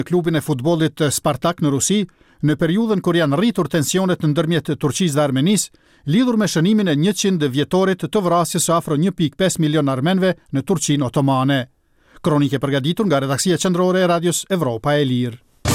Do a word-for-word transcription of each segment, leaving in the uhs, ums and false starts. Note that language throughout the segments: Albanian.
Klubin e futbollit Spartak në Rusi, në periudhën kur janë rritur tensionet ndërmjet Turqisë dhe Armenisë, lidhur me shënimin e njëqind vjetorit të vrasjes së afro një pikë pesë milion armenëve në Turqinë Otomane. Kronike përgatitur nga redaksia qendrore e Radios Evropa e Lirë.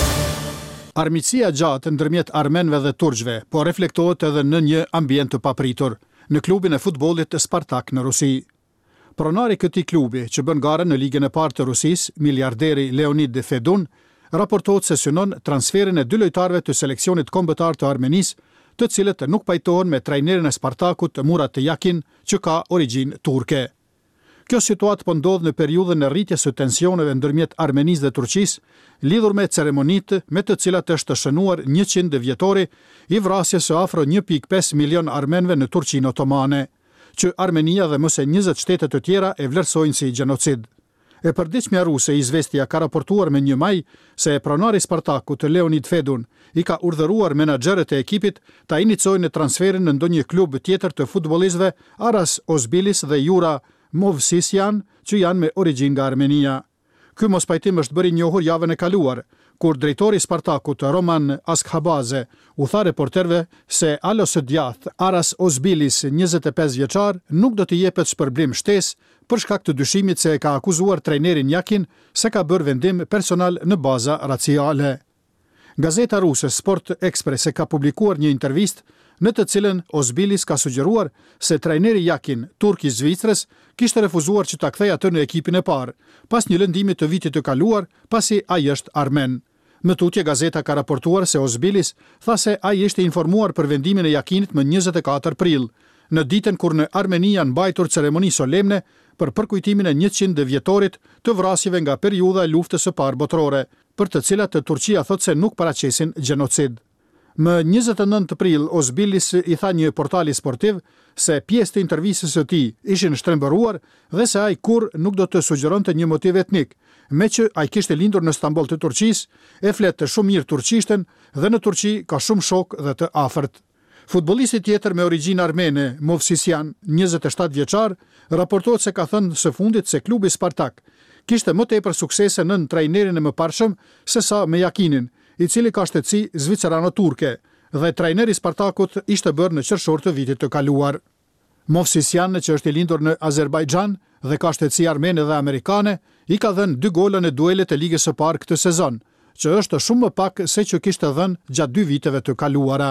Armiqësia gjatë ndërmjet armenëve dhe turqëve po reflektohet edhe në një ambient të papritur në klubin e futbollit Spartak në Rusi. Pronari këtij klubi, që bën garën në ligën e parë të Rusisë, miliarderi Leonid Fedun, raportohet se synon transferin e dy lojtarëve të seleksionit kombëtar të Armenisë, të cilët nuk pajtohen me trajnerin e Spartakut Murat Yakin, që ka origjinë turke. Kjo situatë po ndodh në periudhën e rritjes së tensioneve ndërmjet Armenisë dhe Turqisë, lidhur me ceremonitë me të cilat është shënuar njëqind vjetori i vrasjes së afro një pikë pesë milion armenëve në Turqinë Otomane, që Armenia dhe mëse njëzet shtete të tjera e vlerësojnë si gjenocid. E përditshmja ruse Izvestia ka raportuar me një maj se pronari Spartakut Leonid Fedun i ka urdhëruar menaxherët e ekipit ta iniciojnë transferin në ndonjë klub tjetër të futbollistëve Aras Ozbilis dhe Jura Movsisyan, që janë me origjinë nga Armenia. Ky mospajtim është bërë i njohur javën e kaluar, kur drejtori i Spartakut Roman Askhabaze u tha reporterëve se alo së djathtë Aras Ozbilis, njëzet e pesë vjeçar, nuk do të jepet shpërblim shtesë për shkak të dyshimit se e ka akuzuar trajnerin Yakin se ka bërë vendim personal në baza raciale. Gazeta ruse Sport Express e ka publikuar një intervistë në të cilën Ozbilis ka sugjeruar se trajneri Yakin, turk i Zvicrës, kishte refuzuar që ta kthejë atë në ekipin e parë, pas një lëndimi të vitit të kaluar, pasi ai është armen. Më tutje gazeta ka raportuar se Ozbilis tha se ai ishte informuar për vendimin e Yakinit më njëzet e katër prill, në ditën kur në Armeni janë mbajtur ceremoni solemne për përkujtimin e njëqind vjetorit të vrasjeve nga periudha e luftës së parë botërore, për të cilat Turqia thotë se nuk paraqesin gjenocid. Më njëzet e nëntë prill, Ozbilis i tha një portali sportiv se pjesë të intervistës së tij ishin shtrembëruar dhe se ai kur nuk do të sugjeronte një motiv etnik, me që ai kishte lindur në Stamboll të Turqisë, e flet të shumë mirë turqishten dhe në Turqi ka shumë shok dhe të afërt. Futbollisti tjetër me origjinë armene, Movsisyan, njëzet e shtatë vjeçar, raportohet se ka thënë së fundit se klubi Spartak kishte më tepër suksese nën trajnerin e mëparshëm se sa me Yakinin, i cili ka shtetësi zvicerano-turke, dhe trajneri i Spartakut ishte bërë në qershor të vitit të kaluar. Movsisyan, që është i lindur në Azerbajxhan dhe ka shtetësi armene dhe amerikane, i ka dhënë dy gola në duelet e ligës së parë këtë sezon, që është shumë më pak se që kishte dhënë gjatë dy viteve të kaluara.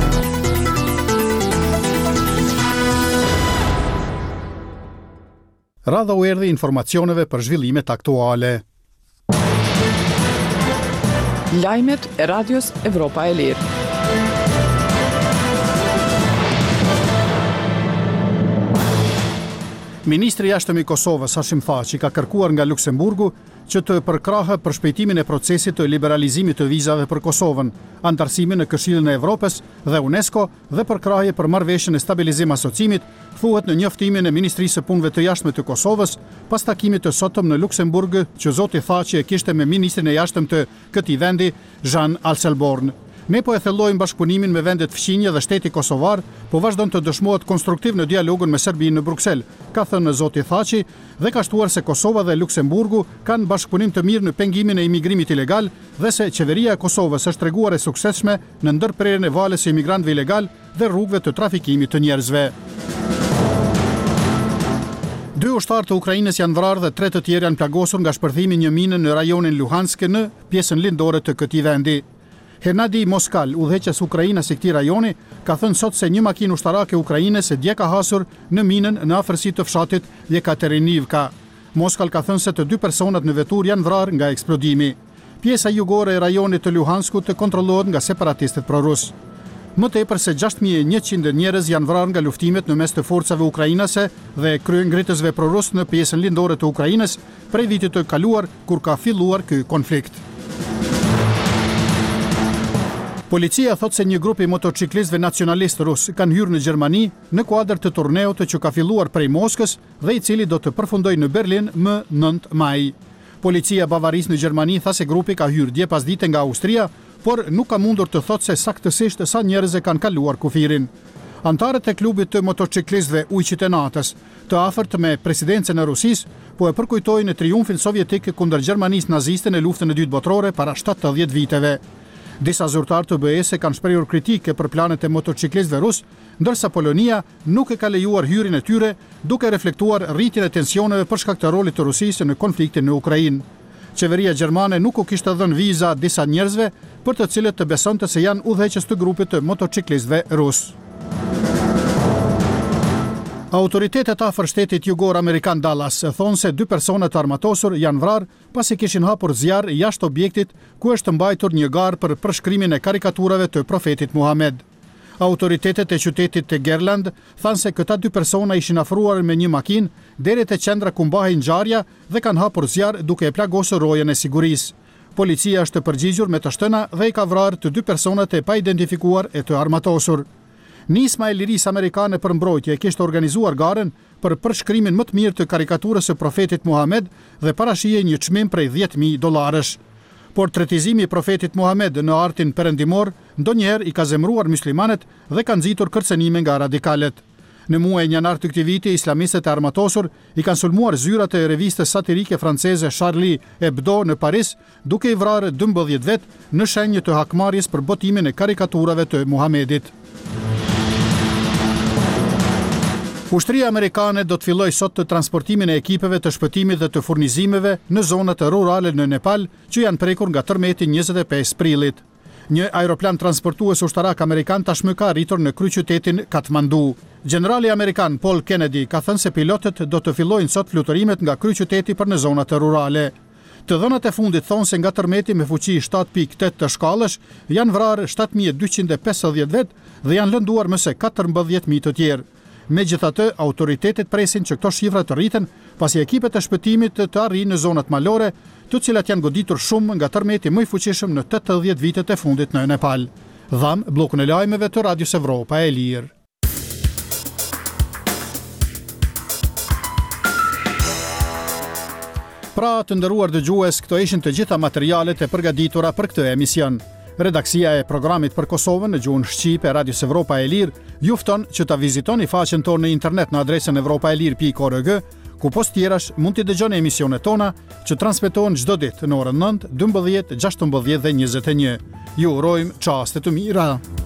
Radha u erdhi informacioneve për zhvillimet aktuale. Lajmet e Radios Evropa e Lirë. Ministri i jashtëm i Kosovës Hashim Thaçi ka kërkuar nga Luksemburgu që të përkrahë përshpejtimin e procesit të liberalizimit të vizave për Kosovën, antarësimin në Këshillin e Evropës dhe UNESCO dhe përkrahje për marrëveshjen e stabilizim asociimit, thuhet në njoftimin e Ministrisë së Punëve të Jashtme të Kosovës pas takimit të sotëm në Luksemburg që zoti Thaçi e kishte me ministrin e jashtëm të këtij vendi, Jean Alselborn. Ne po e thellojmë bashkëpunimin me vendet fqinje dhe shteti kosovar, po vazhdon të dëshmohet konstruktiv në dialogun me Serbinë në Bruksel, ka thënë zoti Thaçi dhe ka shtuar se Kosova dhe Luksemburgu kanë bashkëpunim të mirë në pengimin e imigrimit ilegal dhe se qeveria e Kosovës është treguar e suksesshme në ndërprerjen e valës së imigrantëve ilegal dhe rrugëve të trafikimit të njerëzve. Dy ushtarë të Ukrainës janë vrarë dhe tre të tjerë janë plagosur nga shpërthimi një mine në rajonin Luhansk në pjesën lindore të këtij vendi. Hernadi Moskal, udhëheqës Ukrainas i këtij rajoni, ka thënë sot se një makinë ushtarake ukrainase dje ka hasur në minën në afërsi të fshatit Jekaterinivka. Moskal ka thënë se të dy personat në vetur janë vrarë nga eksplodimi. Pjesa jugore e rajonit të Luhanskut të kontrollohet nga separatistët prorus. Më tepër se gjashtë mijë e njëqind njerëz janë vrarë nga luftimet në mes të forcave ukrainase dhe kryengritësve prorus në pjesën lindore të Ukrainës prej vitit të kaluar kur ka filluar ky konflikt. Policia thot se një grup i motociklistëve nacionalist rus kanë hyrë në Gjermani në kuadër të turneut që ka filluar prej Moskës dhe i cili do të përfundojë në Berlin më nëntë maj. Policia bavarisë në Gjermani tha se grupi ka hyrë dje pasdite nga Austria, por nuk ka mundur të thotë se saktësisht sa njerëz e kanë kaluar kufirin. Antarët e klubit të motociklistëve Ujqit e Natës, të afërt me presidencën e Rusisë, po e përkujtojnë triumfin sovjetik kundër Gjermanisë naziste në luftën e dytë botërore para shtatëdhjetë viteve. Disa zyrtarë të B E S-e kanë shprehur kritike për planet e motociklistëve rus, ndërsa Polonia nuk e ka lejuar hyrjen e tyre, duke reflektuar rritjen e tensioneve për shkak të rolit të Rusisë në konfliktin në Ukrainë. Qeveria gjermane nuk u kishte dhënë viza disa njerëzve për të cilët të besonte se janë udhëheqës të grupit të motociklistëve rus. Autoritetet afër shtetit jugor amerikan Dallas thonë se dy persona të armatosur janë vrarë pasi kishin hapur zjarr jashtë objektit ku është mbajtur një garë për përshkrimin e karikaturave të profetit Muhammed. Autoritetet e qytetit të Gerland thanë se këta dy persona ishin afruar me një makinë deri te qendra ku mbahej ngjarja dhe kanë hapur zjarr duke e plagosur rojën e sigurisë. Policia është përgjigjur me të shtëna dhe i ka vrarë të dy personat e pa identifikuar e të armatosur. Nisma e lirisë amerikane për mbrojtje e kishte organizuar garën për përshkrimin më të mirë të karikaturës së profetit Muhammed dhe parashihej një çmim prej dhjetë mijë dollarësh. Por tretizimi i profetit Muhammed në artin perëndimor ndonjëherë i ka zemruar muslimanët dhe ka nxitur kërcënime nga radikalet. Në muajin janar të këtij viti, islamistët e armatosur i kanë sulmuar zyrat e revistës satirike franceze Charlie Hebdo në Paris, duke i vrarë dymbëdhjetë vet në shenjë të hakmarrjes për botimin e karikaturave të Muhamedit. Ushtria amerikane do të fillojë sot të transportimin e ekipeve të shpëtimit dhe të furnizimeve në zonat rurale në Nepal që janë prekur nga tërmeti njëzet e pesë prillit. Një aeroplan transportues ushtarak amerikan tashmë ka arritur në kryeqytetin Katmandu. Generali amerikan Paul Kennedy ka thënë se pilotët do të fillojnë sot fluterimet nga kryeqyteti për në zonat rurale. Të dhënat e fundit thonë se nga tërmeti me fuqi shtatë pikë tetë të shkallësh janë vrarë shtatë mijë e dyqind e pesëdhjetë vet dhe janë lënduar më se katërmbëdhjetë mijë të tjerë. Megjithatë, autoritetet presin që këto shifra të rriten pasi ekipet e shpëtimit të arrijnë në zonat malore, të cilat janë goditur shumë nga tërmeti më i fuqishëm në tetëdhjetë vitet e fundit në Nepal. Dham bllokun e lajmeve të Radios Evropa e Lirë. Pra, të nderuar dëgjues, këto ishin të gjitha materialet e përgatitura për këtë emision. Redaksia e programit për Kosovën në gjuhën shqipe e Radios Evropa e Lirë ju fton që ta vizitoni faqen tonë në internet në adresën evropaelir pikë org, ku post tjerash mund t'i dëgjoni emisionet tona që transmetohen çdo ditë në orën nëntë, dymbëdhjetë, gjashtëmbëdhjetë dhe njëzet e një. Ju urojmë çaste të mira.